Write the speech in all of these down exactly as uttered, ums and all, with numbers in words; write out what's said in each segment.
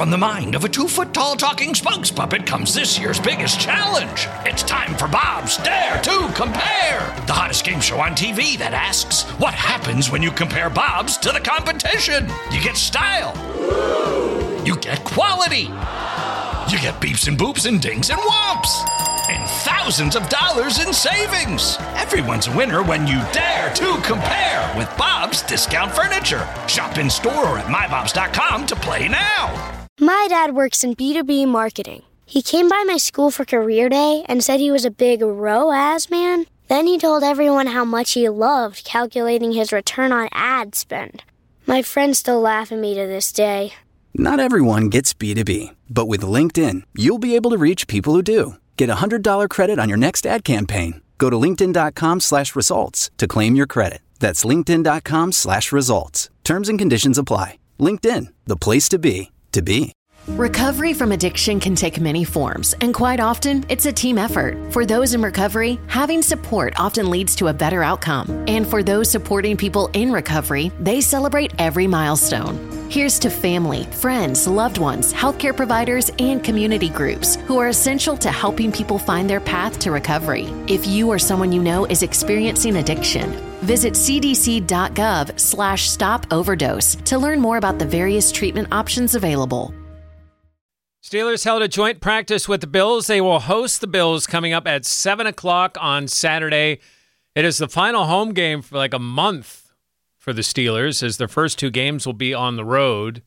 From the mind of a two-foot-tall talking spokes puppet comes this year's biggest challenge. It's time for Bob's Dare to Compare, the hottest game show on T V that asks, what happens when you compare Bob's to the competition? You get style. You get quality. You get beeps and boops and dings and whomps. And thousands of dollars in savings. Everyone's a winner when you dare to compare with Bob's Discount Furniture. Shop in store or at my bobs dot com to play now. My dad works in B two B marketing. He came by my school for career day and said he was a big R O A S man. Then he told everyone how much he loved calculating his return on ad spend. My friends still laugh at me to this day. Not everyone gets B two B, but with LinkedIn, you'll be able to reach people who do. Get a one hundred dollars credit on your next ad campaign. Go to linkedin.com slash results to claim your credit. That's linkedin.com slash results. Terms and conditions apply. LinkedIn, the place to be, to be. Recovery from addiction can take many forms, and quite often, it's a team effort. For those in recovery, having support often leads to a better outcome. And for those supporting people in recovery, they celebrate every milestone. Here's to family, friends, loved ones, healthcare providers, and community groups who are essential to helping people find their path to recovery. If you or someone you know is experiencing addiction, visit cdc.gov slash stop overdose to learn more about the various treatment options available. Steelers held a joint practice with the Bills. They will host the Bills coming up at seven o'clock on Saturday. It is the final home game for like a month for the Steelers, as their first two games will be on the road.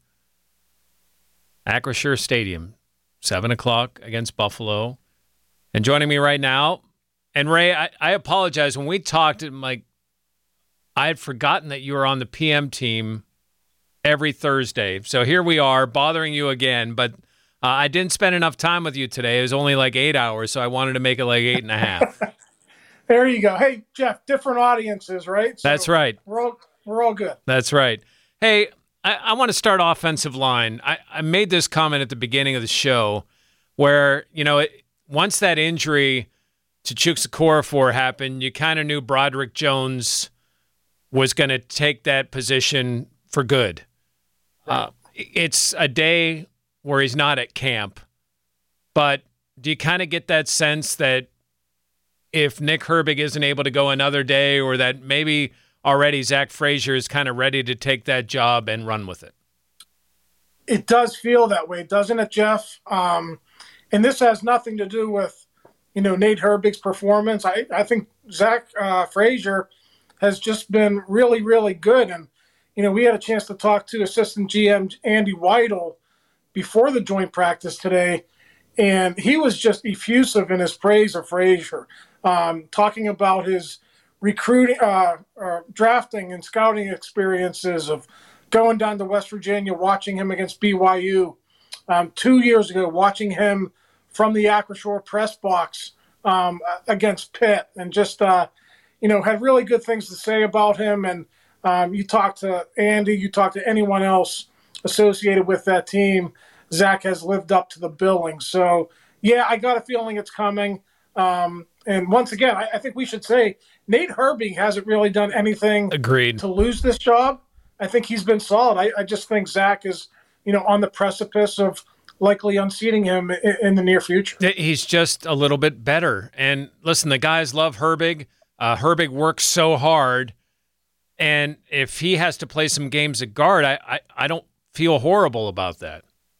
Acrisure Stadium, seven o'clock against Buffalo. And joining me right now, and Ray, I, I apologize. When we talked, I'm like, I had forgotten that you were on the P M team every Thursday. So here we are, bothering you again, but Uh, I didn't spend enough time with you today. It was only like eight hours, so I wanted to make it like eight and a half. There you go. Hey, Jeff, different audiences, right? So That's right. We're all, we're all good. That's right. Hey, I, I want to start offensive line. I, I made this comment at the beginning of the show where, you know, it, once that injury to Chukwuekorfor happened, you kind of knew Broderick Jones was going to take that position for good. Uh, it's a day where he's not at camp. But do you kind of get that sense that if Nick Herbig isn't able to go another day, or that maybe already Zach Frazier is kind of ready to take that job and run with it? It does feel that way, doesn't it, Jeff? Um, and this has nothing to do with, you know, Nate Herbig's performance. I, I think Zach uh, Frazier has just been really, really good. And, you know, we had a chance to talk to assistant G M Andy Weidel before the joint practice today, and he was just effusive in his praise of Frazier, um, talking about his recruiting, uh, uh, drafting and scouting experiences of going down to West Virginia, watching him against B Y U um, two years ago, watching him from the Acrisure press box um, against Pitt, and just, uh, you know, had really good things to say about him. And um, you talk to Andy, you talk to anyone else associated with that team, Zach has lived up to the billing. So, yeah, I got a feeling it's coming. Um, and once again, I, I think we should say Nate Herbig hasn't really done anything Agreed. to lose this job. I think he's been solid. I, I just think Zach is, you know, on the precipice of likely unseating him in, in the near future. He's just a little bit better. And listen, the guys love Herbig. Uh, Herbig works so hard. And if he has to play some games at guard, I, I, I don't feel horrible about that.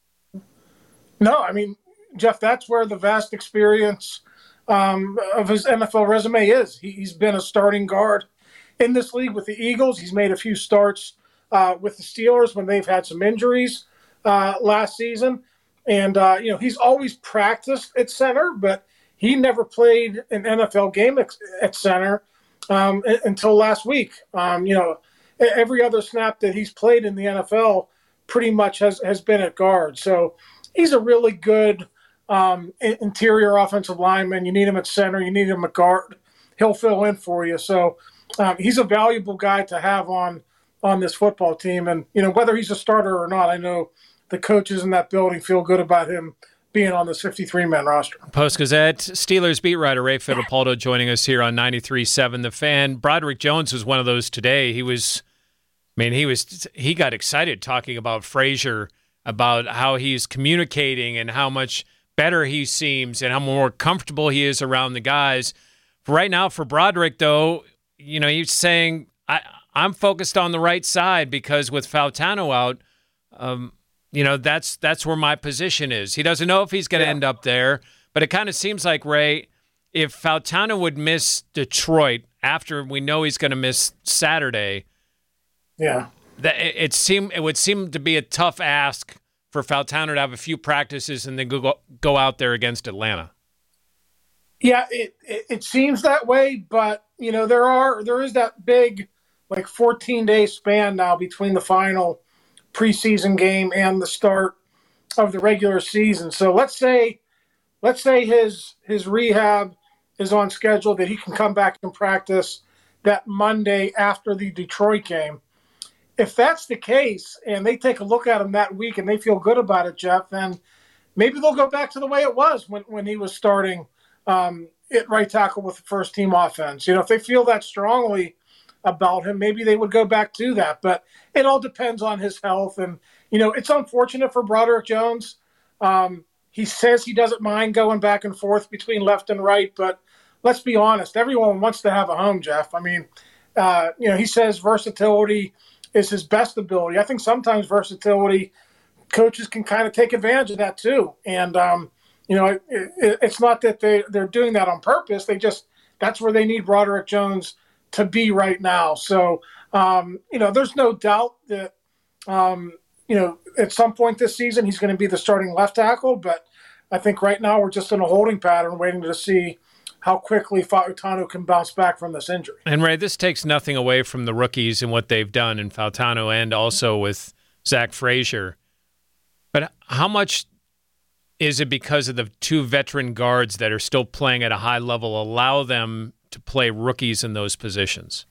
No, I mean, Jeff, that's where the vast experience um, of his N F L resume is. He, he's been a starting guard in this league with the Eagles. He's made a few starts uh, with the Steelers when they've had some injuries uh, last season. And, uh, you know, he's always practiced at center, but he never played an N F L game at, at center um, until last week. Um, you know, every other snap that he's played in the N F L pretty much has, has been at guard. So he's a really good um, interior offensive lineman. You need him at center. You need him at guard. He'll fill in for you. So um, he's a valuable guy to have on on this football team. And, you know, whether he's a starter or not, I know the coaches in that building feel good about him being on this fifty-three man roster. Post-Gazette, Steelers beat writer Ray Fittipaldo joining us here on ninety-three point seven The Fan. Broderick Jones was one of those today. He was, I mean, he was, he got excited talking about Frazier about how he's communicating and how much better he seems and how more comfortable he is around the guys. Right now for Broderick, though, you know, he's saying, I, I'm focused on the right side because with Fautano out, um, you know, that's that's where my position is. He doesn't know if he's going to yeah. end up there, but it kind of seems like, Ray, if Fautano would miss Detroit after we know he's going to miss Saturday, yeah, that it, it seem it would seem to be a tough ask for Fautano to have a few practices and then go go out there against Atlanta. Yeah, it, it it seems that way, but you know there are there is that big like fourteen day span now between the final preseason game and the start of the regular season. So let's say let's say his his rehab is on schedule, that he can come back and practice that Monday after the Detroit game. If that's the case and they take a look at him that week and they feel good about it, Jeff, then maybe they'll go back to the way it was when, when he was starting um, at right tackle with the first team offense. You know, if they feel that strongly about him, maybe they would go back to that. But it all depends on his health. And, you know, it's unfortunate for Broderick Jones. Um, he says he doesn't mind going back and forth between left and right, but let's be honest, everyone wants to have a home, Jeff. I mean, uh, you know, he says versatility is his best ability. I think sometimes versatility, coaches can kind of take advantage of that too. And, um, you know, it, it, it's not that they, they're doing that on purpose. They just, that's where they need Broderick Jones to be right now. So, um, you know, there's no doubt that, um, you know, at some point this season, he's going to be the starting left tackle. But I think right now we're just in a holding pattern waiting to see how quickly Fautano can bounce back from this injury. And, Ray, this takes nothing away from the rookies and what they've done in Fautano and also with Zach Frazier. But how much is it because of the two veteran guards that are still playing at a high level allow them to play rookies in those positions?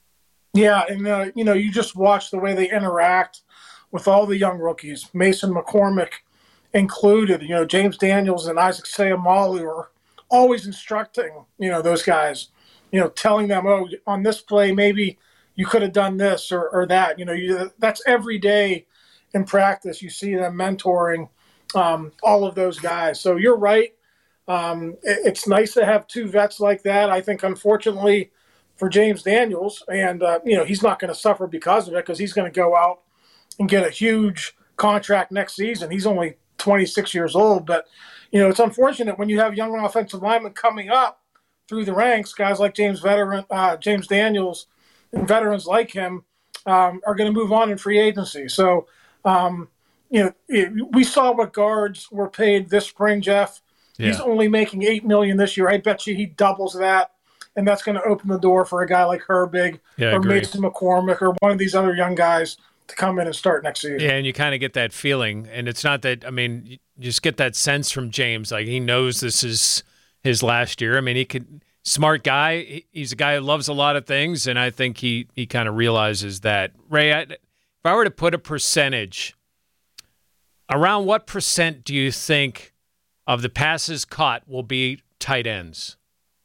Yeah, and, uh, you know, you just watch the way they interact with all the young rookies, Mason McCormick included. You know, James Daniels and Isaac Seumalo are always instructing, you know, those guys, you know, telling them, oh, on this play, maybe you could have done this or, or that. You know, you, that's every day in practice. You see them mentoring um, all of those guys. So you're right. Um, it, it's nice to have two vets like that. I think, unfortunately, for James Daniels, and, uh, you know, he's not going to suffer because of it because he's going to go out and get a huge contract next season. He's only twenty-six years old, but you know, it's unfortunate when you have young offensive linemen coming up through the ranks, guys like James veteran, uh, James Daniels and veterans like him um, are going to move on in free agency. So, um, you know, it, we saw what guards were paid this spring, Jeff. Yeah. He's only making eight million dollars this year. I bet you he doubles that, and that's going to open the door for a guy like Herbig yeah, or Mason McCormick or one of these other young guys to come in and start next season. Yeah, and you kind of get that feeling. And it's not that, I mean, you just get that sense from James. Like, he knows this is his last year. I mean, he could, smart guy. He's a guy who loves a lot of things, and I think he, he kind of realizes that. Ray, I, if I were to put a percentage, around what percent do you think of the passes caught will be tight ends?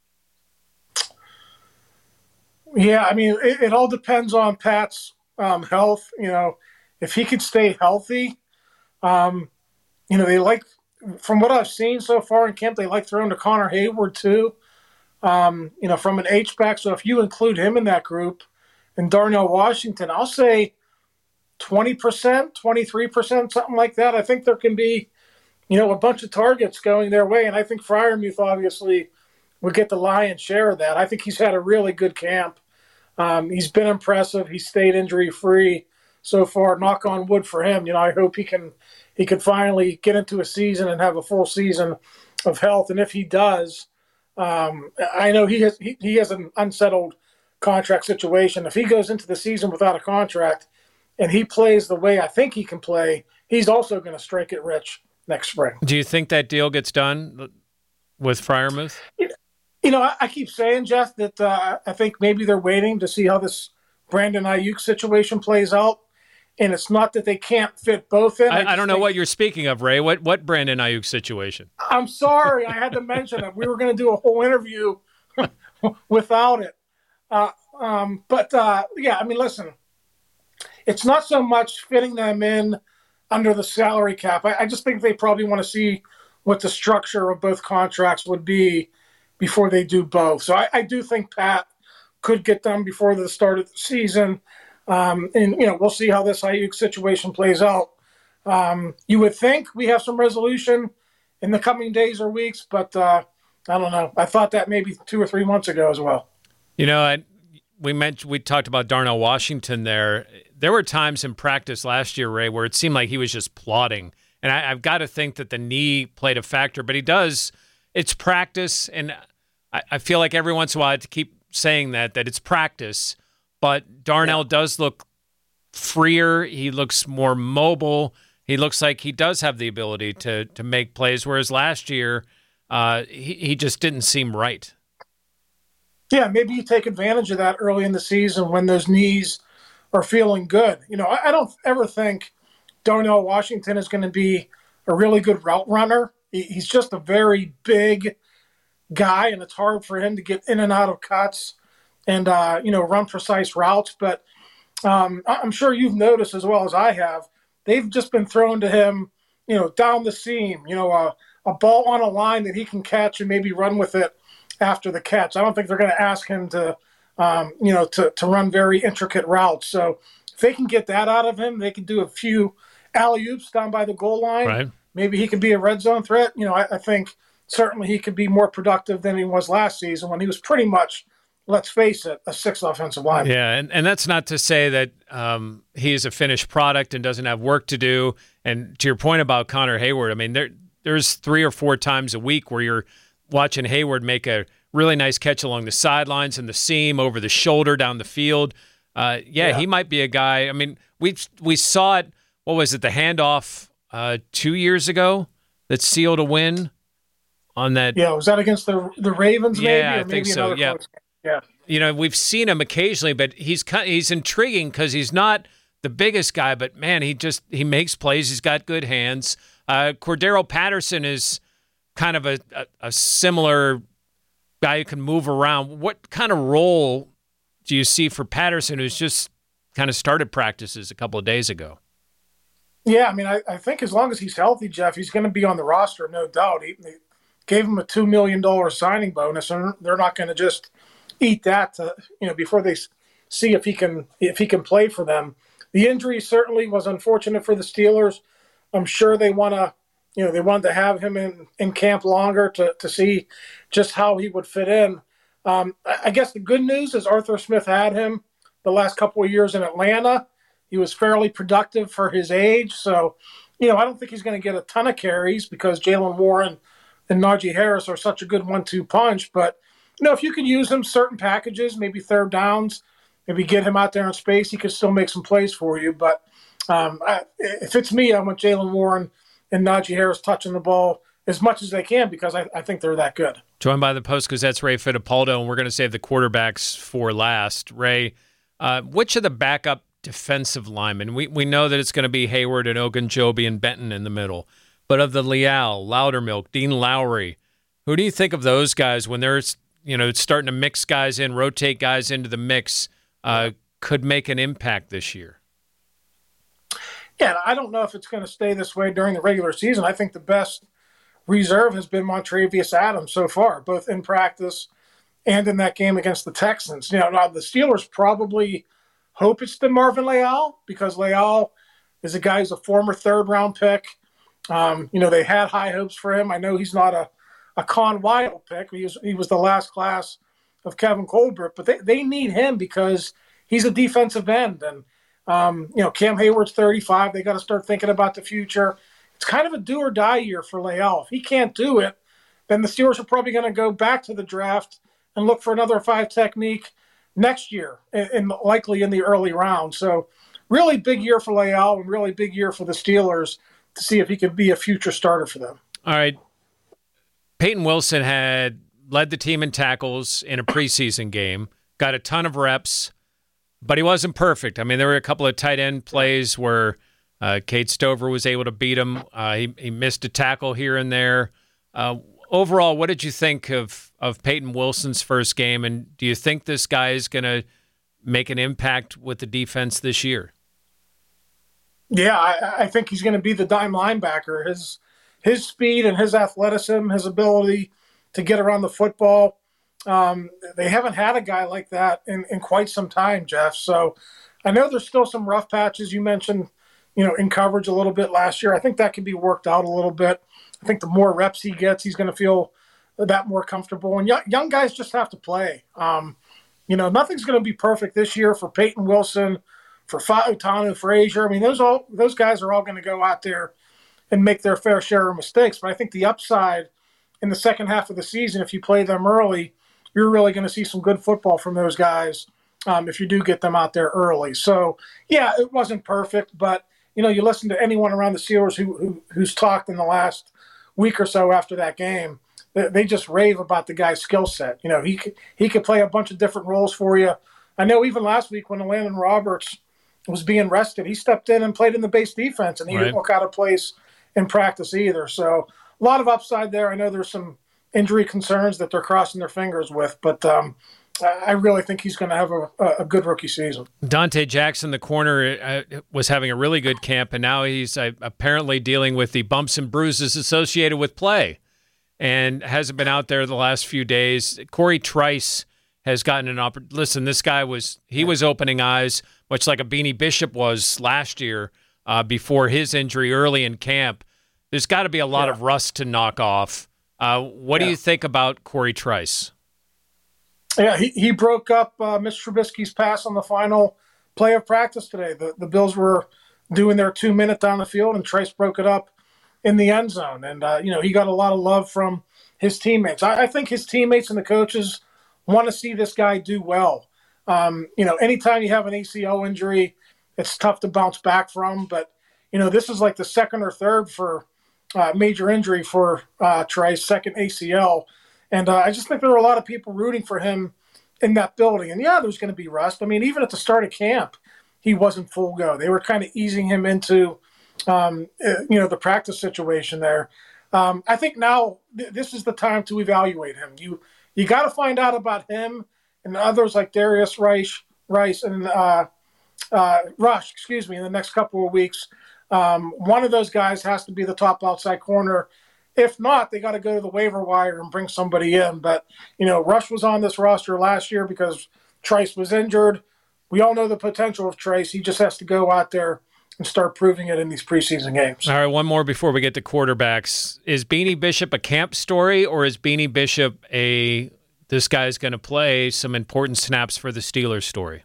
Yeah, I mean, it, it all depends on Pat's Um, health. You know, if he could stay healthy, um, you know, they like, from what I've seen so far in camp, they like throwing to Connor Hayward too, um, you know, from an H-back. So if you include him in that group and Darnell Washington, I'll say twenty percent, twenty-three percent, something like that. I think there can be, you know, a bunch of targets going their way. And I think Freiermuth obviously would get the lion's share of that. I think he's had a really good camp. Um, he's been impressive. He's stayed injury-free so far. Knock on wood for him. You know, I hope he can he can finally get into a season and have a full season of health. And if he does, um, I know he has he, he has an unsettled contract situation. If he goes into the season without a contract and he plays the way I think he can play, he's also going to strike it rich next spring. Do you think that deal gets done with Freiermuth? Yeah. You know, I, I keep saying, Jeff, that uh, I think maybe they're waiting to see how this Brandon Ayuk situation plays out. And it's not that they can't fit both in. I, I, I don't know think, what you're speaking of, Ray. What what Brandon Ayuk situation? I'm sorry. I had to mention it. We were going to do a whole interview without it. Uh, um, but, uh, yeah, I mean, listen, it's not so much fitting them in under the salary cap. I, I just think they probably want to see what the structure of both contracts would be before they do both. So I, I do think Pat could get done before the start of the season. Um, and, you know, we'll see how this Ayuk situation plays out. Um, you would think we have some resolution in the coming days or weeks, but uh, I don't know. I thought that maybe two or three months ago as well. You know, I, we mentioned we talked about Darnell Washington there. There were times in practice last year, Ray, where it seemed like he was just plodding. And I, I've got to think that the knee played a factor, but he does. It's practice, and I, I feel like every once in a while I have to keep saying that, that it's practice. But Darnell yeah. does look freer. He looks more mobile. He looks like he does have the ability to to make plays, whereas last year uh, he, he just didn't seem right. Yeah, maybe you take advantage of that early in the season when those knees are feeling good. You know, I, I don't ever think Darnell Washington is going to be a really good route runner. He, he's just a very big guy, and it's hard for him to get in and out of cuts and, uh, you know, run precise routes. But um, I'm sure you've noticed as well as I have, they've just been thrown to him, you know, down the seam, you know, a, a ball on a line that he can catch and maybe run with it after the catch. I don't think they're going to ask him to, um, you know, to, to run very intricate routes. So if they can get that out of him, they can do a few alley-oops down by the goal line. Right. Maybe he could be a red zone threat. You know, I, I think certainly he could be more productive than he was last season when he was pretty much, let's face it, a sixth offensive lineman. Yeah, and, and that's not to say that um, he is a finished product and doesn't have work to do. And to your point about Connor Hayward, I mean, there there's three or four times a week where you're watching Hayward make a really nice catch along the sidelines and the seam, over the shoulder, down the field. Uh, yeah, yeah, he might be a guy. I mean, we we saw it, what was it, the handoff uh, two years ago that sealed a win on that. Yeah, was that against the the Ravens maybe? Yeah, or I maybe think so, yeah. Yeah. You know, we've seen him occasionally, but he's he's intriguing because he's not the biggest guy, but man, he just he makes plays. He's got good hands. Uh, Cordero Patterson is kind of a, a, a similar guy who can move around. What kind of role do you see for Patterson, who's just kind of started practices a couple of days ago? Yeah, I mean, I, I think as long as he's healthy, Jeff, he's going to be on the roster, no doubt. He, they gave him a two million dollars signing bonus, and they're not going to just eat that to, you know, before they see if he can if he can play for them. The injury certainly was unfortunate for the Steelers. I'm sure they want to, you know, they wanted to have him in, in camp longer to, to see just how he would fit in. Um, I guess the good news is Arthur Smith had him the last couple of years in Atlanta. He was fairly productive for his age. So, you know, I don't think he's going to get a ton of carries because Jaylen Warren and Najee Harris are such a good one two punch. But, you know, if you can use him certain packages, maybe third downs, maybe get him out there in space, he could still make some plays for you. But um, I, if it's me, I want Jaylen Warren and Najee Harris touching the ball as much as they can because I, I think they're that good. Joined by the Post-Gazette's Ray Fittipaldo, and we're going to save the quarterbacks for last. Ray, uh, which of the backup defensive linemen, we, we know that it's going to be Hayward and Ogunjobi and Benton in the middle, but of the Leal, Loudermilk, Dean Lowry, who do you think of those guys when they're, you know, starting to mix guys in, rotate guys into the mix, uh, could make an impact this year? Yeah, I don't know if it's going to stay this way during the regular season. I think the best reserve has been Montravius Adams so far, both in practice and in that game against the Texans. You know, now the Steelers probably hope it's the Marvin Leal because Leal is a guy who's a former third-round pick. Um, you know, they had high hopes for him. I know he's not a, a Con Wild pick. He was, he was the last class of Kevin Colbert, but they, they need him because he's a defensive end. And, um, you know, Cam Hayward's thirty-five. They got to start thinking about the future. It's kind of a do or die year for Leal. If he can't do it, then the Steelers are probably going to go back to the draft and look for another five technique next year, and, and likely in the early round. So really big year for Leal and really big year for the Steelers to see if he could be a future starter for them. All right. Peyton Wilson had led the team in tackles in a preseason game, got a ton of reps, but he wasn't perfect. I mean, there were a couple of tight end plays where uh, Cade Stover was able to beat him. Uh, he, he missed a tackle here and there. Uh, overall, what did you think of, of Peyton Wilson's first game, and do you think this guy is going to make an impact with the defense this year? Yeah, I, I think he's going to be the dime linebacker. His his speed and his athleticism, his ability to get around the football. Um, they haven't had a guy like that in, in quite some time, Jeff. So I know there's still some rough patches. You mentioned, you know, in coverage a little bit last year. I think that can be worked out a little bit. I think the more reps he gets, he's going to feel that more comfortable. And young, young guys just have to play. Um, you know, nothing's going to be perfect this year for Peyton Wilson, for Fautanu Frazier. I mean, those all those guys are all going to go out there and make their fair share of mistakes. But I think the upside in the second half of the season, if you play them early, you're really going to see some good football from those guys um, if you do get them out there early. So, yeah, it wasn't perfect, but, you know, you listen to anyone around the Steelers who, who who's talked in the last week or so after that game, they, they just rave about the guy's skill set. You know, he could, he could play a bunch of different roles for you. I know even last week when Landon Roberts was being rested, he stepped in and played in the base defense, and he right. didn't look out of place in practice either. So a lot of upside there. I know there's some injury concerns that they're crossing their fingers with, but um, I really think he's going to have a, a good rookie season. Dante Jackson, the corner, uh, was having a really good camp, and now he's uh, apparently dealing with the bumps and bruises associated with play and hasn't been out there the last few days. Corey Trice has gotten an opportunity. Listen, this guy was he was opening eyes, much like a Beanie Bishop was last year uh, before his injury early in camp. There's got to be a lot yeah. of rust to knock off. Uh, what yeah. do you think about Corey Trice? Yeah, he, he broke up uh, Mister Trubisky's pass on the final play of practice today. The the Bills were doing their two-minute down the field, and Trice broke it up in the end zone. And, uh, you know, he got a lot of love from his teammates. I, I think his teammates and the coaches want to see this guy do well. Um, you know, anytime you have an A C L injury, it's tough to bounce back from. But, you know, this is like the second or third for uh, major injury for uh, Trice, second A C L. And uh, I just think there were a lot of people rooting for him in that building. And, yeah, there's going to be rust. I mean, even at the start of camp, he wasn't full go. They were kind of easing him into, um, you know, the practice situation there. Um, I think now th- this is the time to evaluate him. You you got to find out about him and others like Darius Rice, Rice and uh, uh, Rush, excuse me, in the next couple of weeks. Um, one of those guys has to be the top outside corner. If not, they got to go to the waiver wire and bring somebody in. But, you know, Rush was on this roster last year because Trice was injured. We all know the potential of Trice. He just has to go out there and start proving it in these preseason games. All right, one more before we get to quarterbacks. Is Beanie Bishop a camp story, or is Beanie Bishop a this guy's going to play some important snaps for the Steelers story?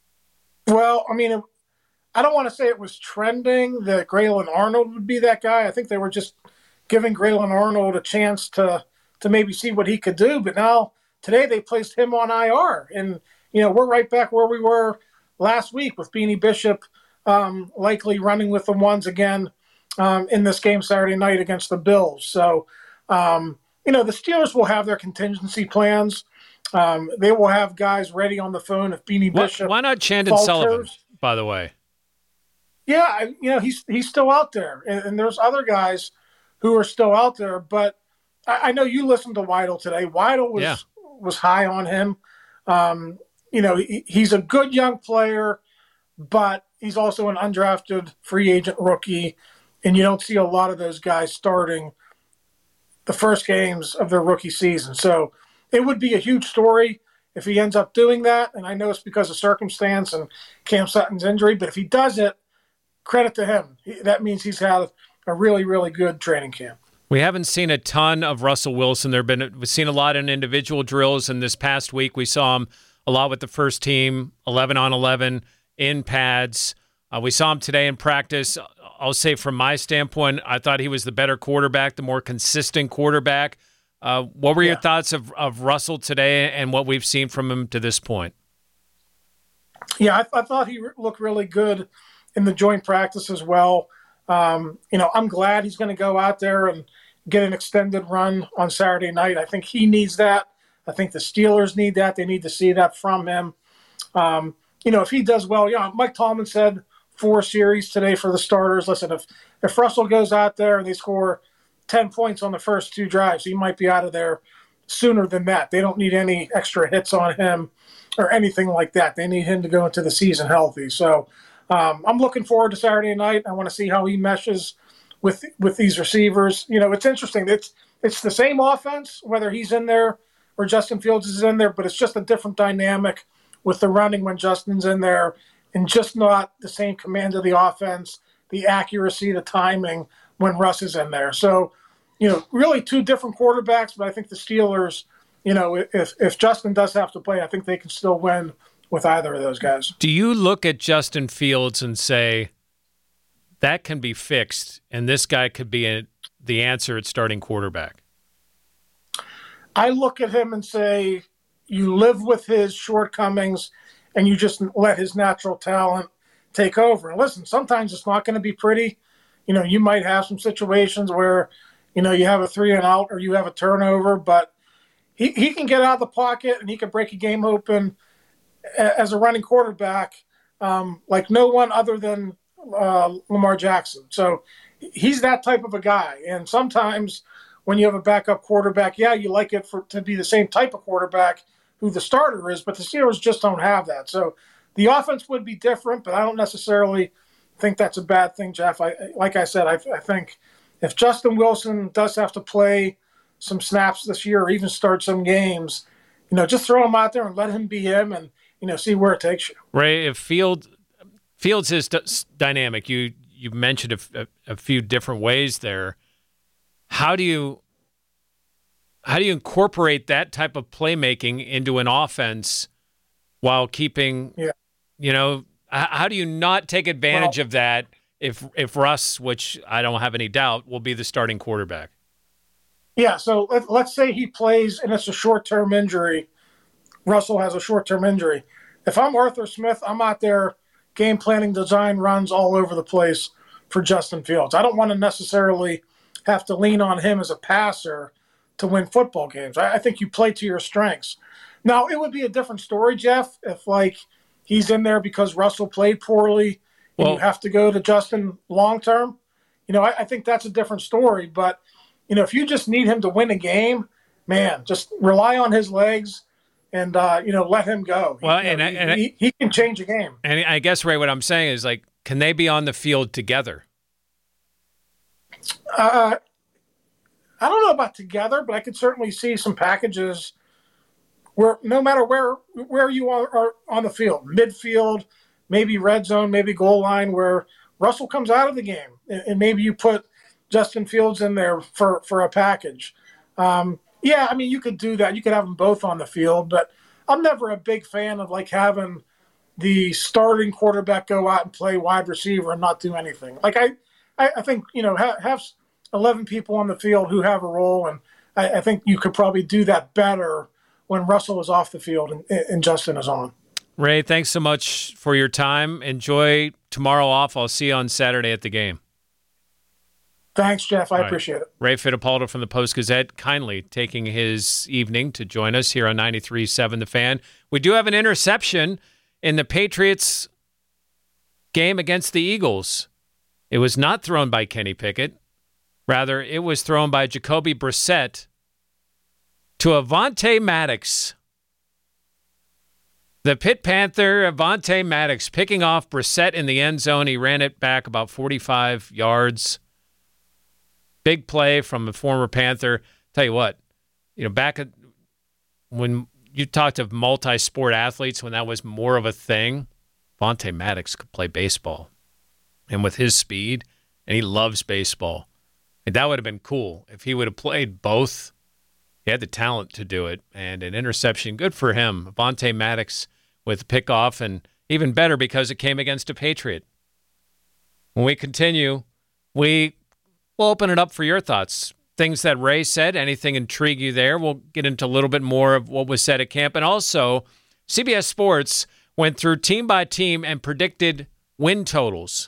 Well, I mean, I don't want to say it was trending that Grayland Arnold would be that guy. I think they were just giving Grayland Arnold a chance to to maybe see what he could do. But now, today, they placed him on I R. And, you know, we're right back where we were last week with Beanie Bishop um, likely running with the ones again um, in this game Saturday night against the Bills. So, um, you know, the Steelers will have their contingency plans. Um, they will have guys ready on the phone if Beanie Bishop Why not Chandon falters. Sullivan, by the way? Yeah, I, you know, he's he's still out there. And, and there's other guys who are still out there. But I, I know you listened to Weidl today. Weidl was, yeah. was high on him. Um, you know, he, he's a good young player, but he's also an undrafted free agent rookie, and you don't see a lot of those guys starting the first games of their rookie season. So it would be a huge story if he ends up doing that, and I know it's because of circumstance and Cam Sutton's injury, but if he does it, credit to him. He, that means he's had a really, really good training camp. We haven't seen a ton of Russell Wilson. There have been we've seen a lot in individual drills, and this past week we saw him a lot with the first team, eleven on eleven in pads. Uh, we saw him today in practice. I'll say from my standpoint, I thought he was the better quarterback, the more consistent quarterback. Uh, what were your yeah. thoughts of, of Russell today and what we've seen from him to this point? Yeah, I, I thought he re- looked really good in the joint practice as well. Um, you know, I'm glad he's going to go out there and get an extended run on Saturday night. I think he needs that. I think the Steelers need that. They need to see that from him. Um, you know, if he does well, yeah, Mike Tomlin said four series today for the starters. Listen, if, if Russell goes out there and they score ten points on the first two drives, he might be out of there sooner than that. They don't need any extra hits on him or anything like that. They need him to go into the season healthy. So, um, I'm looking forward to Saturday night. I want to see how he meshes with with these receivers. You know, it's interesting. It's it's the same offense, whether he's in there or Justin Fields is in there, but it's just a different dynamic with the running when Justin's in there, and just not the same command of the offense, the accuracy, the timing when Russ is in there. So, you know, really two different quarterbacks, but I think the Steelers, you know, if if Justin does have to play, I think they can still win with either of those guys. Do you look at Justin Fields and say, that can be fixed, and this guy could be a, the answer at starting quarterback? I look at him and say, you live with his shortcomings and you just let his natural talent take over. And listen, sometimes it's not going to be pretty. You know, you might have some situations where, you know, you have a three and out or you have a turnover, but he, he can get out of the pocket and he can break a game open as a running quarterback um, like no one other than uh, Lamar Jackson. So he's that type of a guy. And sometimes when you have a backup quarterback, yeah, you like it for to be the same type of quarterback who the starter is, but the Steelers just don't have that. So the offense would be different, but I don't necessarily think that's a bad thing, Jeff. I, like I said, I, I think if Justin Wilson does have to play some snaps this year or even start some games, you know, just throw him out there and let him be him and, you know, see where it takes you. Ray, if Field, Fields is d- dynamic, you you mentioned a, a, a few different ways there. How do you how do you incorporate that type of playmaking into an offense while keeping, yeah. you know, how do you not take advantage well, of that if if Russ, which I don't have any doubt, will be the starting quarterback? Yeah, so let, let's say he plays and it's a short-term injury. Russell has a short-term injury. If I'm Arthur Smith, I'm out there game planning design runs all over the place for Justin Fields. I don't want to necessarily have to lean on him as a passer to win football games. I, I think you play to your strengths. Now, it would be a different story, Jeff, if, like, he's in there because Russell played poorly and well, you have to go to Justin long-term. You know, I, I think that's a different story. But, you know, if you just need him to win a game, man, just rely on his legs and, uh, you know, let him go. Well, he, and, know, I, and he, he can change a game. And I guess, Ray, what I'm saying is, like, can they be on the field together? Uh, I don't know about together, but I could certainly see some packages where no matter where where you are, are on the field, midfield, maybe red zone, maybe goal line, where Russell comes out of the game, and, and maybe you put Justin Fields in there for, for a package. Um, yeah, I mean, you could do that. You could have them both on the field, but I'm never a big fan of, like, having the starting quarterback go out and play wide receiver and not do anything. Like, I, I, I think, you know, have, have eleven people on the field who have a role, and I, I think you could probably do that better when Russell is off the field and, and Justin is on. Ray, thanks so much for your time. Enjoy tomorrow off. I'll see you on Saturday at the game. Thanks, Jeff. I All appreciate right. it. Ray Fittipaldo from the Post-Gazette kindly taking his evening to join us here on ninety-three point seven The Fan. We do have an interception in the Patriots game against the Eagles. It was not thrown by Kenny Pickett. Rather, it was thrown by Jacoby Brissett to Avonte Maddox. The Pitt Panther, Avonte Maddox, picking off Brissett in the end zone. He ran it back about forty-five yards. Big play from a former Panther. Tell you what, you know, back at, when you talked of multi-sport athletes, when that was more of a thing, Avonte Maddox could play baseball. And with his speed, and he loves baseball. And that would have been cool if he would have played both. He had the talent to do it. And an interception, good for him. Avonte Maddox with a pickoff, and even better because it came against a Patriot. When we continue, we will open it up for your thoughts. Things that Ray said, anything intrigue you there? We'll get into a little bit more of what was said at camp. And also, C B S Sports went through team by team and predicted win totals.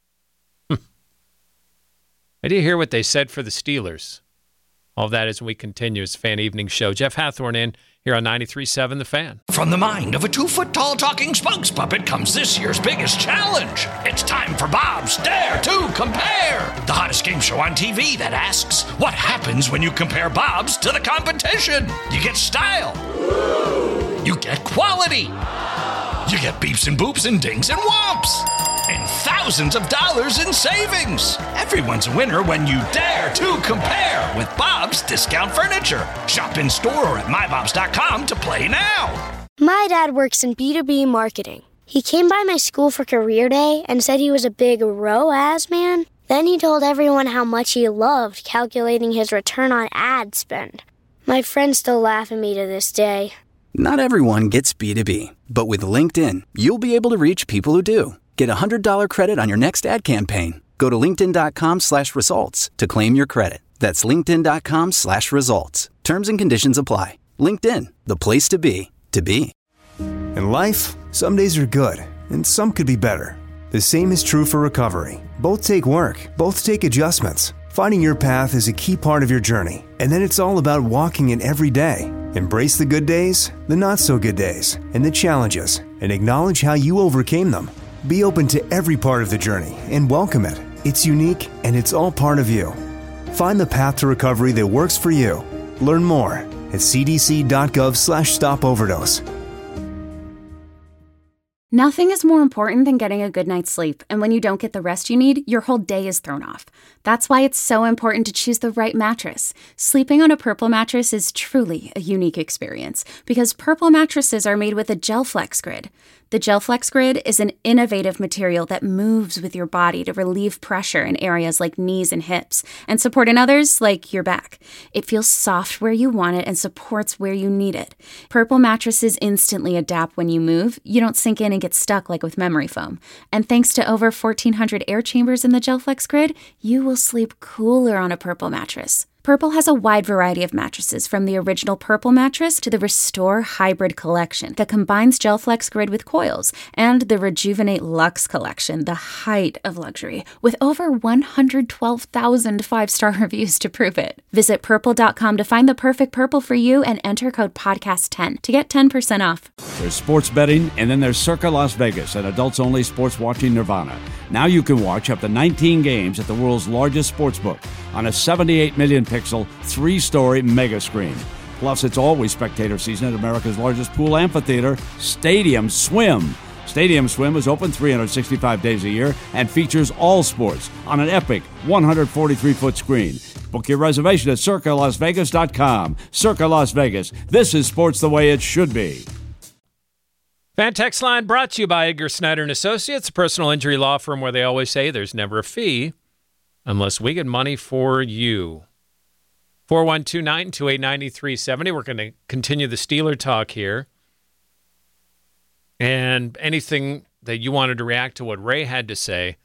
I did hear what they said for the Steelers. All of that as we continue as Fan Evening Show. Jeff Hathorn in here on ninety-three point seven The Fan. From the mind of a two-foot-tall talking spokes puppet comes this year's biggest challenge. It's time for Bob's Dare to Compare, the hottest game show on T V that asks, what happens when you compare Bob's to the competition? You get style. You get quality. You get beeps and boops and dings and whomps. thousands of dollars in savings. Everyone's a winner when you dare to compare with Bob's Discount Furniture. Shop in store or at my bobs dot com to play now. My dad works in B two B marketing. He came by my school for career day and said he was a big R O A S man. Then he told everyone how much he loved calculating his return on ad spend. My friends still laugh at me to this day. Not everyone gets B two B, but with LinkedIn, you'll be able to reach people who do. Get a one hundred dollars credit on your next ad campaign. Go to linkedin.com slash results to claim your credit. That's linkedin.com slash results. Terms and conditions apply. LinkedIn, the place to be, to be. In life, some days are good, and some could be better. The same is true for recovery. Both take work, both take adjustments. Finding your path is a key part of your journey, and then it's all about walking it every day. Embrace the good days, the not-so-good days, and the challenges, and acknowledge how you overcame them. Be open to every part of the journey and welcome it. It's unique, and it's all part of you. Find the path to recovery that works for you. Learn more at cdc.gov slash stop overdose. Nothing is more important than getting a good night's sleep, and when you don't get the rest you need, your whole day is thrown off. That's why it's so important to choose the right mattress. Sleeping on a Purple mattress is truly a unique experience because Purple mattresses are made with a GelFlex Grid. The GelFlex Grid is an innovative material that moves with your body to relieve pressure in areas like knees and hips and support in others like your back. It feels soft where you want it and supports where you need it. Purple mattresses instantly adapt when you move. You don't sink in and get stuck like with memory foam. And thanks to over fourteen hundred air chambers in the GelFlex Grid, you will sleep cooler on a Purple mattress. Purple has a wide variety of mattresses, from the original Purple mattress to the Restore Hybrid collection that combines GelFlex Grid with coils, and the Rejuvenate Luxe collection, the height of luxury, with over one hundred twelve thousand five-star reviews to prove it. Visit purple dot com to find the perfect Purple for you and enter code podcast ten to get ten percent off. There's sports betting, and then there's Circa Las Vegas, an adults-only sports watching nirvana. Now you can watch up to nineteen games at the world's largest sportsbook on a seventy-eight million pixel, three-story mega screen. Plus, it's always spectator season at America's largest pool amphitheater, Stadium Swim. Stadium Swim is open three hundred sixty-five days a year and features all sports on an epic one hundred forty-three foot screen. Book your reservation at circa las vegas dot com. Circa Las Vegas. This is sports the way it should be. Fan Text Line brought to you by Edgar Snyder and Associates, a personal injury law firm where they always say there's never a fee unless we get money for you. four one two nine, two eight nine, three seven zero. We're going to continue the Steeler talk here. And anything that you wanted to react to what Ray had to say.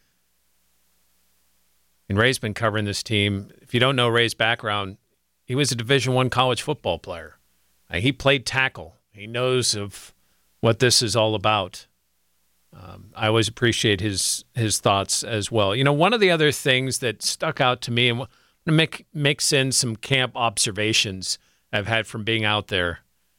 And Ray's been covering this team. If you don't know Ray's background, he was a Division I college football player. Uh, he played tackle. He knows of what this is all about. Um, I always appreciate his his thoughts as well. You know, one of the other things that stuck out to me, and I'm going to make, mix in some camp observations I've had from being out there,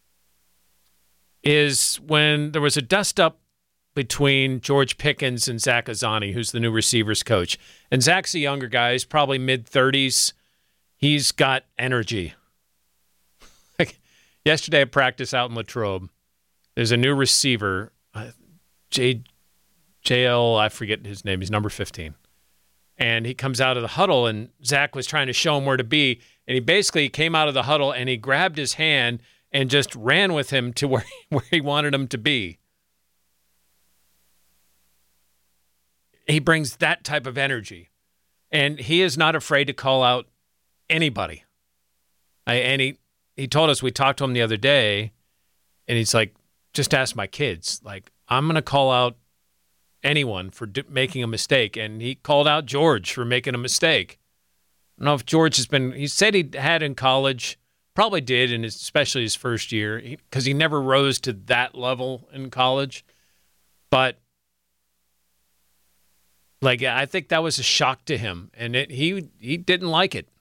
is when there was a dust-up between George Pickens and Zach Azzanni, who's the new receivers coach. And Zach's a younger guy. He's probably mid-thirties. He's got energy. Like yesterday at practice out in Latrobe, there's a new receiver, uh, J, JL, I forget his name. He's number fifteen. And he comes out of the huddle, and Zach was trying to show him where to be. And he basically came out of the huddle, and he grabbed his hand and just ran with him to where, where he wanted him to be. He brings that type of energy. And he is not afraid to call out anybody. I, and he, he told us, we talked to him the other day, and he's like, just ask my kids. Like, I'm going to call out anyone for d- making a mistake. And he called out George for making a mistake. I don't know if George has been, he said he had in college, probably did, and especially his first year, because he, he never rose to that level in college. But, like, I think that was a shock to him, and it, he he didn't like it.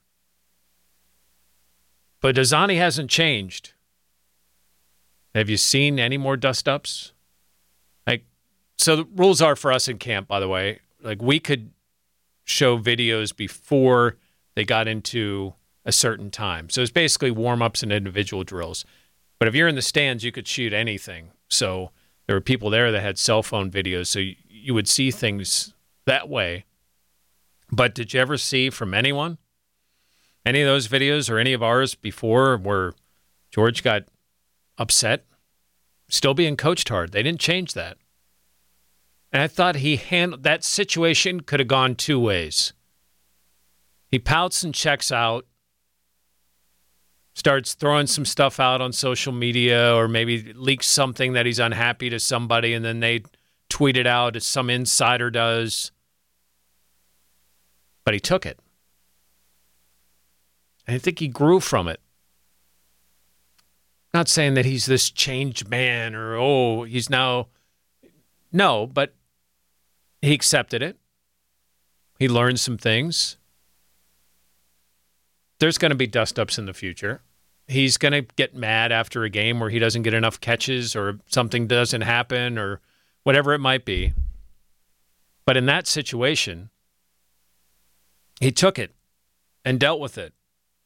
But Azzanni hasn't changed. Have you seen any more dust-ups? Like, so the rules are for us in camp, by the way. Like, we could show videos before they got into a certain time. So it's basically warm-ups and individual drills. But if you're in the stands, you could shoot anything. So there were people there that had cell phone videos, so you, you would see things that way. But did you ever see from anyone, any of those videos or any of ours before where George got upset? Still being coached hard. They didn't change that. And I thought he handled that situation could have gone two ways. He pouts and checks out, starts throwing some stuff out on social media, or maybe leaks something that he's unhappy to somebody, and then they tweet it out as some insider does. But he took it. And I think he grew from it. Not saying that he's this changed man or, oh, he's now... No, but he accepted it. He learned some things. There's going to be dust-ups in the future. He's going to get mad after a game where he doesn't get enough catches or something doesn't happen or whatever it might be. But in that situation, he took it and dealt with it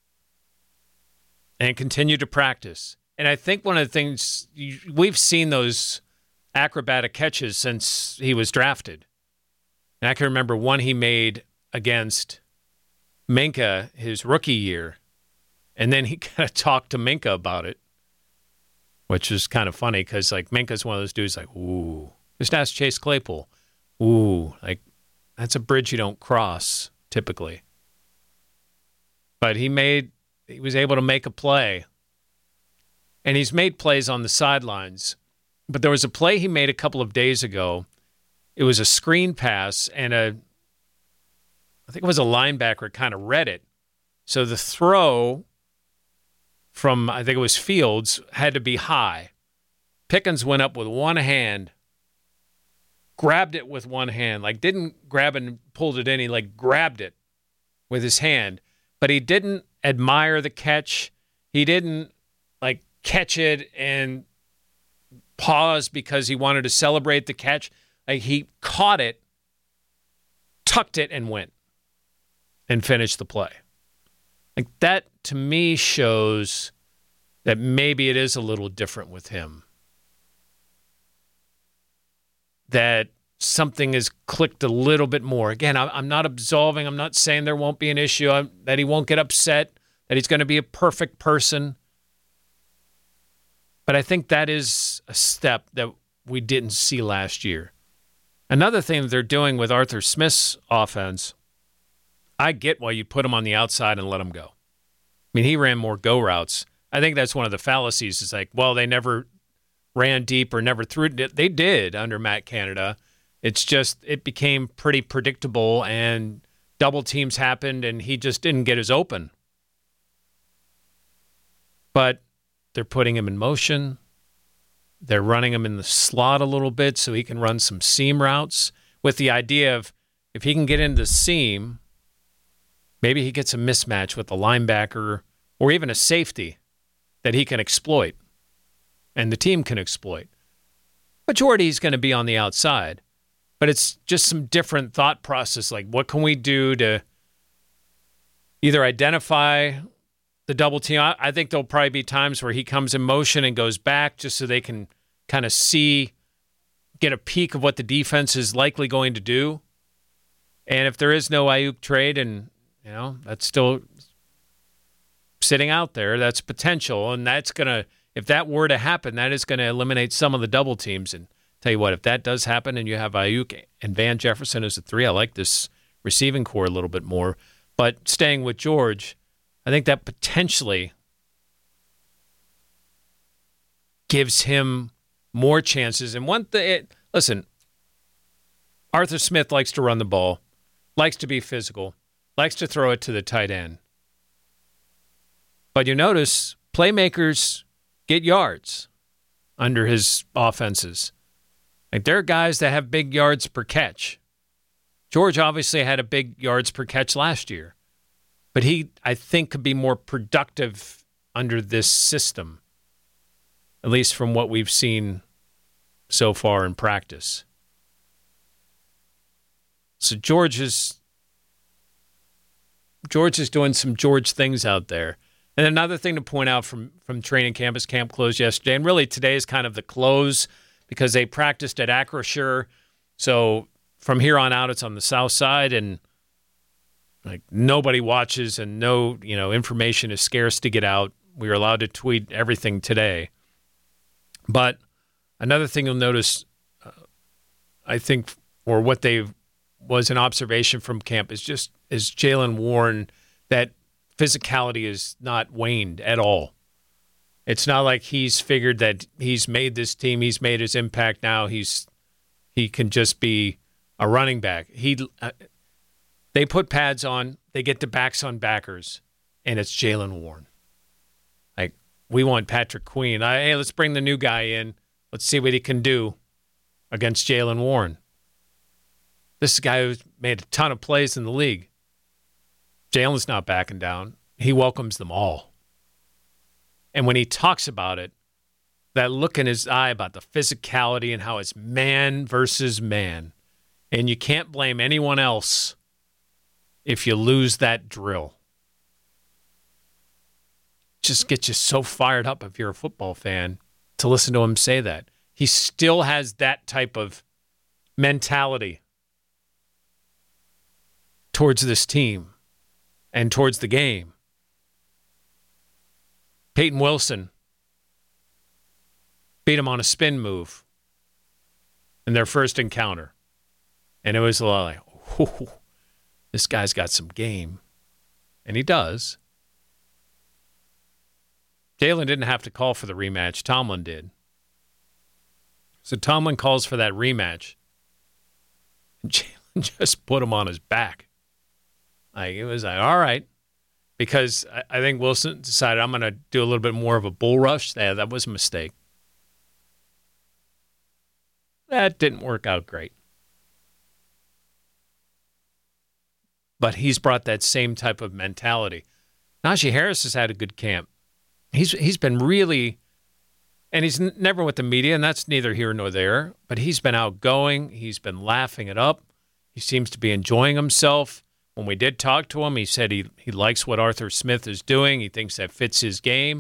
and continued to practice. And I think one of the things, we've seen those acrobatic catches since he was drafted. And I can remember one he made against Minkah his rookie year. And then he kind of talked to Minkah about it, which is kind of funny because, like, Minkah's one of those dudes like, ooh. Just ask Chase Claypool. Ooh, like, that's a bridge you don't cross typically. But he made, he was able to make a play. And he's made plays on the sidelines. But there was a play he made a couple of days ago. It was a screen pass, and a, I think it was a linebacker kind of read it. So the throw from, I think it was Fields, had to be high. Pickens went up with one hand, grabbed it with one hand, like didn't grab it and pulled it in. He like grabbed it with his hand, but he didn't admire the catch. He didn't like catch it and pause because he wanted to celebrate the catch. Like he caught it, tucked it, and went and finished the play. Like that to me shows that maybe it is a little different with him. That something has clicked a little bit more. Again, I'm not absolving. I'm not saying there won't be an issue, I'm, that he won't get upset, that he's going to be a perfect person. But I think that is a step that we didn't see last year. Another thing that they're doing with Arthur Smith's offense, I get why you put him on the outside and let him go. I mean, he ran more go routes. I think that's one of the fallacies. It's like, well, they never ran deep or never threw it. They did under Matt Canada. It's just it became pretty predictable, and double teams happened, and he just didn't get as open. But they're putting him in motion. They're running him in the slot a little bit so he can run some seam routes with the idea of if he can get into the seam, maybe he gets a mismatch with a linebacker or even a safety that he can exploit and the team can exploit. Majority is going to be on the outside, but it's just some different thought process. Like, what can we do to either identify the double team? I think there'll probably be times where he comes in motion and goes back just so they can kind of see, get a peek of what the defense is likely going to do. And if there is no Ayuk trade, and you know that's still sitting out there, that's potential, and that's gonna, if that were to happen, that is going to eliminate some of the double teams. And tell you what, if that does happen, and you have Ayuk and Van Jefferson as a three, I like this receiving core a little bit more. But staying with George, I think that potentially gives him more chances. And one thing, listen, Arthur Smith likes to run the ball, likes to be physical, likes to throw it to the tight end. But you notice playmakers get yards under his offenses. Like there are guys that have big yards per catch. George obviously had a big yards per catch last year. But he, I think, could be more productive under this system, at least from what we've seen so far in practice. So George is George is doing some George things out there. And another thing to point out from, from training camp is camp closed yesterday, and really today is kind of the close because they practiced at Acrisure. So from here on out, it's on the south side, and like nobody watches, and no, you know, information is scarce to get out. We are allowed to tweet everything today. But another thing you'll notice, uh, I think, or what they was an observation from camp is just is Jaylen Warren, that physicality is not waned at all. It's not like he's figured that he's made this team, he's made his impact now. He's he can just be a running back. He uh, they put pads on, they get the backs on backers, and it's Jaylen Warren. Like, we want Patrick Queen. I, hey, let's bring the new guy in. Let's see what he can do against Jaylen Warren. This is a guy who's made a ton of plays in the league. Jaylen's not backing down. He welcomes them all. And when he talks about it, that look in his eye about the physicality and how it's man versus man. And you can't blame anyone else if you lose that drill. Just gets you so fired up if you're a football fan to listen to him say that. He still has that type of mentality towards this team and towards the game. Peyton Wilson beat him on a spin move in their first encounter. And it was like, oh, this guy's got some game. And he does. Jaylen didn't have to call for the rematch. Tomlin did. So Tomlin calls for that rematch. And Jaylen just put him on his back. Like, it was like, all right. Because I, I think Wilson decided, I'm going to do a little bit more of a bull rush. Yeah, that was a mistake. That didn't work out great. But he's brought that same type of mentality. Najee Harris has had a good camp. He's He's been really, and he's n- never with the media, and that's neither here nor there, but he's been outgoing. He's been laughing it up. He seems to be enjoying himself. When we did talk to him, he said he, he likes what Arthur Smith is doing. He thinks that fits his game.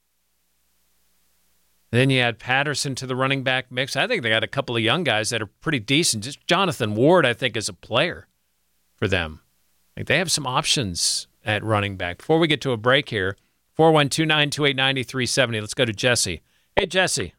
Then you add Patterson to the running back mix. I think they got a couple of young guys that are pretty decent. Just Jonathan Ward, I think, is a player for them. Like, they have some options at running back. Before we get to a break here, four one two, nine two eight, nine three seven zero. Let's go to Jesse. Hey, Jesse.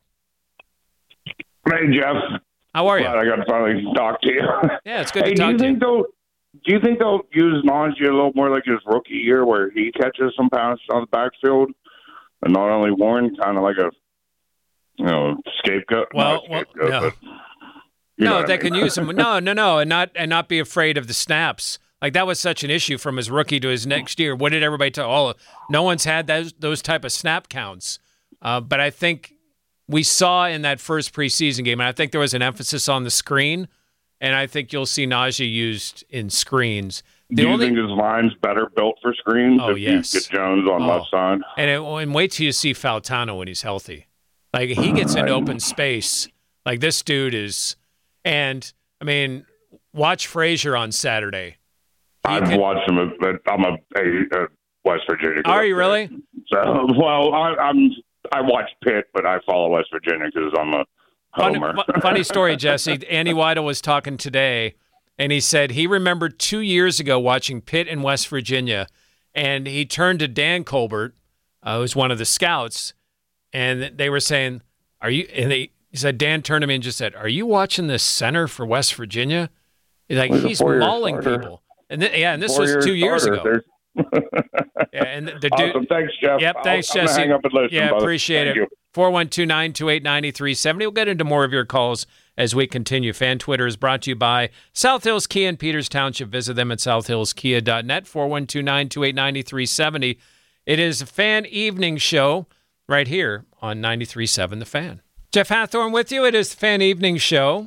Hey, Jeff. How are you? Glad I got to finally talk to you. Yeah, it's good hey, to talk do you to think you. They'll, do you think they'll use Najee a little more like his rookie year where he catches some passes on the backfield and not only Warren, kind of like a you know scapegoat? Well, not well scapegoat, no. But, you know no, what they I mean. can use him. No, no, no, and not and not be afraid of the snaps. Like, that was such an issue from his rookie to his next year. What did everybody tell? Oh, no one's had those those type of snap counts. Uh, but I think we saw in that first preseason game, and I think there was an emphasis on the screen, and I think you'll see Najee used in screens. The Do you only, think his line's better built for screens Oh, if yes. you get Jones on Oh. left side? and, it, and wait till you see Fautano when he's healthy. Like, he gets into open space. Like, this dude is – and, I mean, watch Frazier on Saturday. He I've can- watched him, but I'm a, a, a West Virginia. Are you guy. really? So, well, I, I'm I watch Pitt, but I follow West Virginia because I'm a Funny, homer. fu- funny story, Jesse. Andy Weidel was talking today, and he said he remembered two years ago watching Pitt in West Virginia, and he turned to Dan Colbert, uh, who's one of the scouts, and they were saying, "Are you?" And they, he said, Dan turned to me and just said, "Are you watching this center for West Virginia?" He's like, He's a he's four-year mauling starter. people, and th- yeah, and this Four-year was two years starter. ago. There's- Yeah, and the, the dude. Awesome. Thanks, Jeff. Yep, I'll- thanks, I'm gonna Jesse. hang up and listen, yeah, brother. appreciate Thank it. you. four one two, nine two eight, nine three seven zero. We'll get into more of your calls as we continue. Fan Twitter is brought to you by South Hills Kia in Peters Township. Visit them at south hills kia dot net, four one two, nine two eight, nine three seven zero. It is a Fan Evening Show right here on ninety-three point seven The Fan. Jeff Hathorn with you. It is the Fan Evening Show.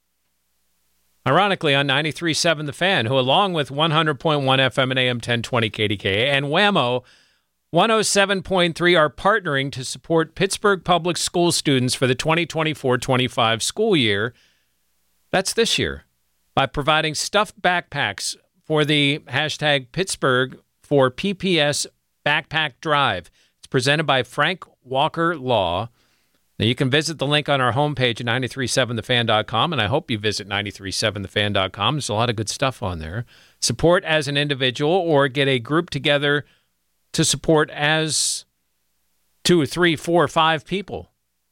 Ironically, on ninety-three point seven The Fan, who along with one hundred point one F M and A M ten twenty K D K and Whammo one oh seven point three are partnering to support Pittsburgh Public School students for the twenty twenty-four twenty-five school year. That's this year. By providing stuffed backpacks for the hashtag Pittsburgh for P P S Backpack Drive. It's presented by Frank Walker Law. Now, you can visit the link on our homepage at nine three seven the fan dot com, and I hope you visit nine three seven the fan dot com. There's a lot of good stuff on there. Support as an individual or get a group together to support as two or three, four or five people.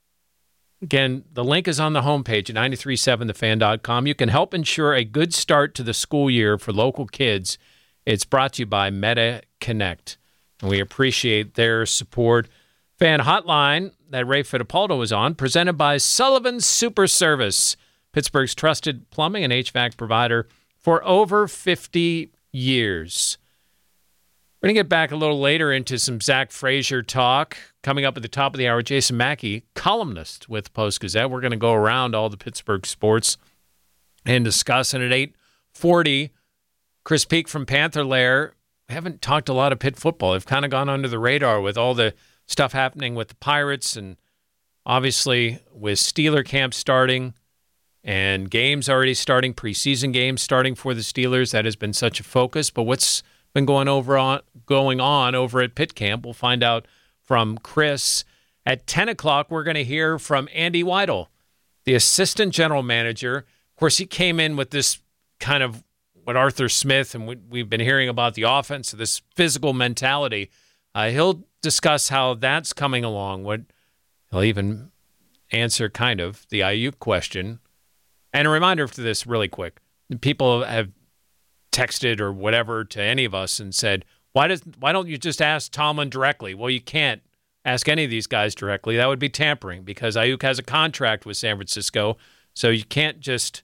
Again, the link is on the homepage at nine three seven the fan dot com. You can help ensure a good start to the school year for local kids. It's brought to you by Meta Connect, and we appreciate their support. Fan Hotline that Ray Fittipaldo was on, presented by Sullivan's Super Service, Pittsburgh's trusted plumbing and H V A C provider for over fifty years. We're going to get back a little later into some Zach Frazier talk. Coming up at the top of the hour, Jason Mackey, columnist with Post-Gazette. We're going to go around all the Pittsburgh sports and discuss. And at eight forty, Chris Peak from Panther Lair. We haven't talked a lot of Pitt football. They've kind of gone under the radar with all the stuff happening with the Pirates and obviously with Steeler camp starting and games already starting, preseason games starting for the Steelers. That has been such a focus. But what's been going over on going on over at Pitt camp, we'll find out from Chris. At ten o'clock, we're going to hear from Andy Weidel, the assistant general manager. Of course, he came in with this kind of what Arthur Smith, and we, we've been hearing about the offense, this physical mentality. Uh, he'll discuss how that's coming along. What he'll even answer kind of the Ayuk question. And a reminder for this really quick. People have texted or whatever to any of us and said, why does why don't you just ask Tomlin directly? Well, you can't ask any of these guys directly. That would be tampering because Ayuk has a contract with San Francisco, so you can't just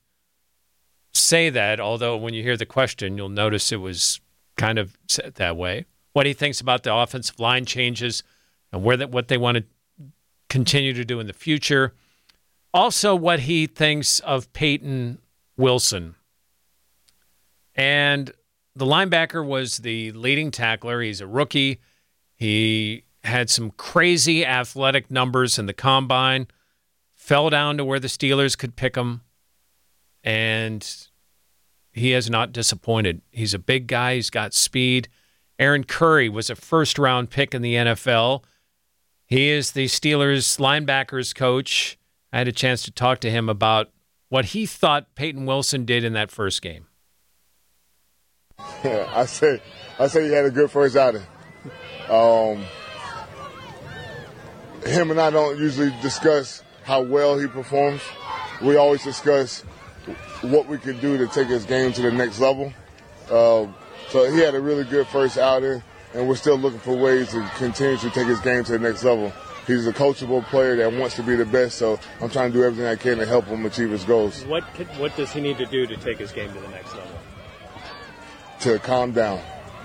say that, although when you hear the question, you'll notice it was kind of said that way. What he thinks about the offensive line changes and where that what they want to continue to do in the future. Also, what he thinks of Peyton Wilson. And the linebacker was the leading tackler. He's a rookie. He had some crazy athletic numbers in the combine, fell down to where the Steelers could pick him, and he has not disappointed. He's a big guy. He's got speed. Aaron Curry was a first-round pick in the N F L. He is the Steelers linebackers coach. I had a chance to talk to him about what he thought Peyton Wilson did in that first game. Yeah, I say, I say he had a good first outing. Um, him and I don't usually discuss how well he performs. We always discuss what we can do to take his game to the next level. Uh, so he had a really good first outing, and we're still looking for ways to continue to take his game to the next level. He's a coachable player that wants to be the best, so I'm trying to do everything I can to help him achieve his goals. What could, what does he need to do to take his game to the next level? To calm down.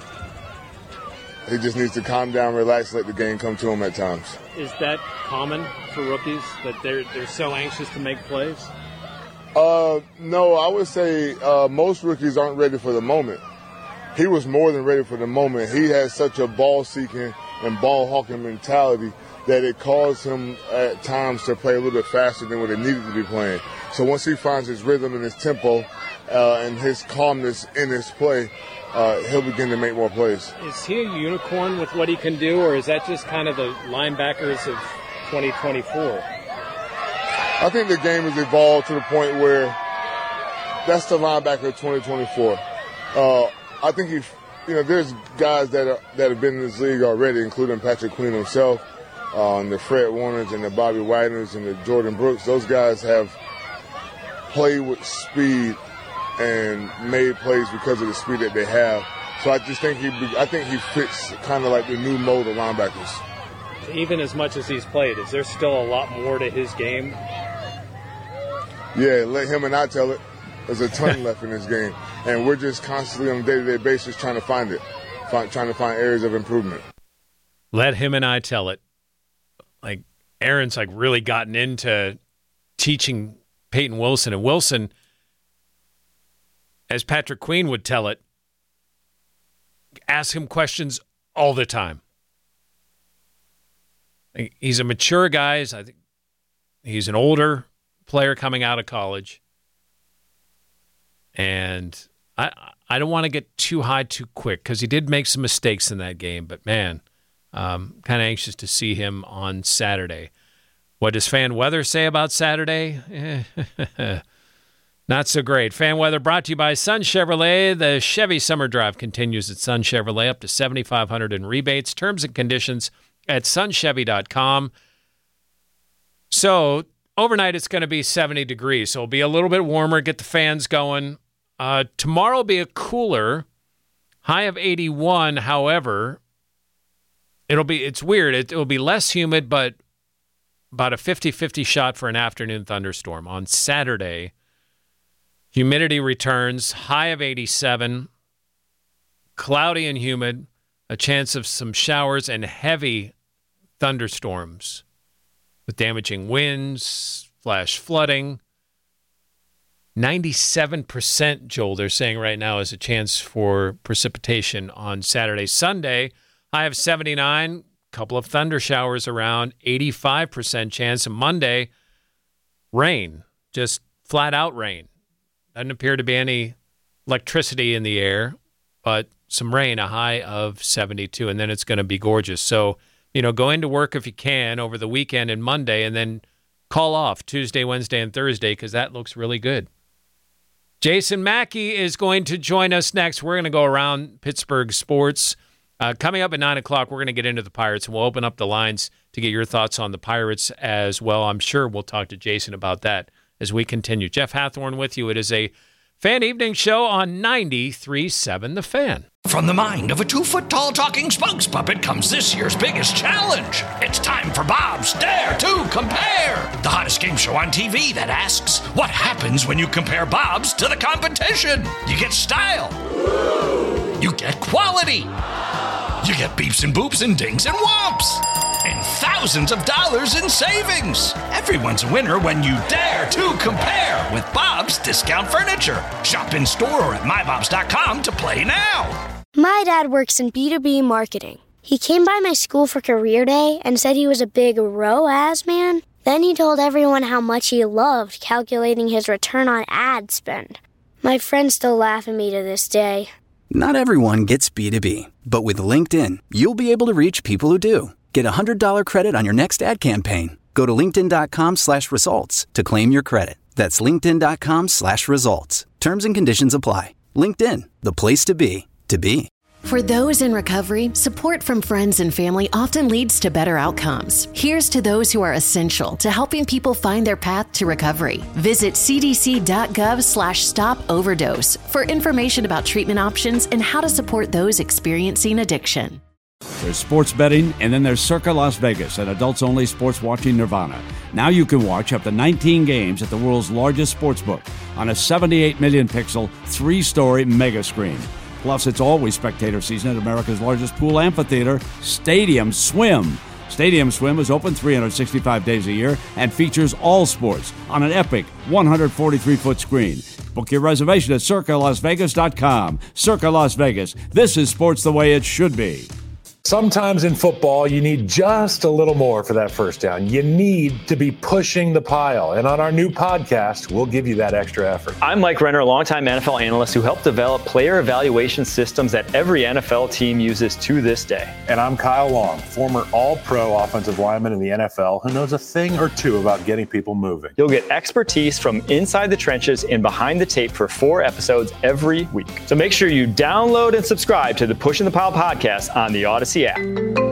He just needs to calm down, relax, let the game come to him at times. Is that common for rookies, that they're they're so anxious to make plays? Uh, no, I would say uh, most rookies aren't ready for the moment. He was more than ready for the moment. He has such a ball-seeking and ball-hawking mentality that it caused him at times to play a little bit faster than what it needed to be playing. So once he finds his rhythm and his tempo uh, and his calmness in his play, uh, he'll begin to make more plays. Is he a unicorn with what he can do, or is that just kind of the linebackers of twenty twenty-four? I think the game has evolved to the point where that's the linebacker of twenty twenty-four. Uh, I think he, you know, there's guys that are, that have been in this league already, including Patrick Queen himself, uh, and the Fred Warners and the Bobby Wideners and the Jordan Brooks. Those guys have played with speed and made plays because of the speed that they have. So I just think he, I think he fits kind of like the new mode of linebackers. Even as much as he's played, is there still a lot more to his game? Yeah, let him and I tell it. There's a ton left in this game, and we're just constantly on a day-to-day basis trying to find it, find, trying to find areas of improvement. Let him and I tell it. Like, Aaron's like really gotten into teaching Peyton Wilson, and Wilson, as Patrick Queen would tell it, ask him questions all the time. He's a mature guy. I think he's an older player coming out of college. And I I don't want to get too high too quick because he did make some mistakes in that game. But, man, um, kind of anxious to see him on Saturday. What does fan weather say about Saturday? Eh, not so great. Fan weather brought to you by Sun Chevrolet. The Chevy Summer Drive continues at Sun Chevrolet, up to seven thousand five hundred dollars in rebates. Terms and conditions at sun chevy dot com. So overnight it's going to be seventy degrees, so it'll be a little bit warmer, get the fans going. Uh, tomorrow will be a cooler, high of eighty-one. However, it'll be it's weird. It will be less humid, but about a fifty-fifty shot for an afternoon thunderstorm. On Saturday, humidity returns, high of eighty-seven, cloudy and humid, a chance of some showers and heavy thunderstorms with damaging winds, flash flooding. ninety-seven percent, Joel, they're saying right now, is a chance for precipitation on Saturday. Sunday, high of seventy-nine, couple of thunder showers around, eighty-five percent chance. And Monday, rain, just flat out rain. Doesn't appear to be any electricity in the air, but some rain, a high of seventy-two, and then it's going to be gorgeous. So, you know, go into work if you can over the weekend and Monday, and then call off Tuesday, Wednesday, and Thursday because that looks really good. Jason Mackey is going to join us next. We're going to go around Pittsburgh sports. Uh, coming up at nine o'clock, we're going to get into the Pirates, and we'll open up the lines to get your thoughts on the Pirates as well. I'm sure we'll talk to Jason about that as we continue. Jeff Hathhorn with you. It is a Fan Evening Show on ninety-three point seven The Fan. From the mind of a two-foot-tall talking spokes puppet comes this year's biggest challenge. It's time for Bob's Dare to Compare, the hottest game show on T V that asks, what happens when you compare Bob's to the competition? You get style. You get quality. You get beeps and boops and dings and whomps. And thousands of dollars in savings. Everyone's a winner when you dare to compare with Bob's Discount Furniture. Shop in store or at my bobs dot com to play now. My dad works in B two B marketing. He came by my school for career day and said he was a big R O A S man. Then he told everyone how much he loved calculating his return on ad spend. My friends still laugh at me to this day. Not everyone gets B two B, but with LinkedIn, you'll be able to reach people who do. Get a one hundred dollars credit on your next ad campaign. Go to linkedin dot com slash results to claim your credit. That's linkedin dot com slash results. Terms and conditions apply. LinkedIn, the place to be, to be. For those in recovery, support from friends and family often leads to better outcomes. Here's to those who are essential to helping people find their path to recovery. Visit c d c dot gov slash stop overdose for information about treatment options and how to support those experiencing addiction. There's sports betting, and then there's Circa Las Vegas, an adults-only sports watching nirvana. Now you can watch up to nineteen games at the world's largest sportsbook on a seventy-eight million pixel, three-story mega screen. Plus, it's always spectator season at America's largest pool amphitheater, Stadium Swim. Stadium Swim is open three hundred sixty-five days a year and features all sports on an epic one hundred forty-three foot screen. Book your reservation at circa las vegas dot com. Circa Las Vegas. This is sports the way it should be. Sometimes in football, you need just a little more for that first down. You need to be pushing the pile. And on our new podcast, we'll give you that extra effort. I'm Mike Renner, a longtime N F L analyst who helped develop player evaluation systems that every N F L team uses to this day. And I'm Kyle Long, former all-pro offensive lineman in the N F L who knows a thing or two about getting people moving. You'll get expertise from inside the trenches and behind the tape for four episodes every week. So make sure you download and subscribe to the Pushing the Pile podcast on the Odyssey app.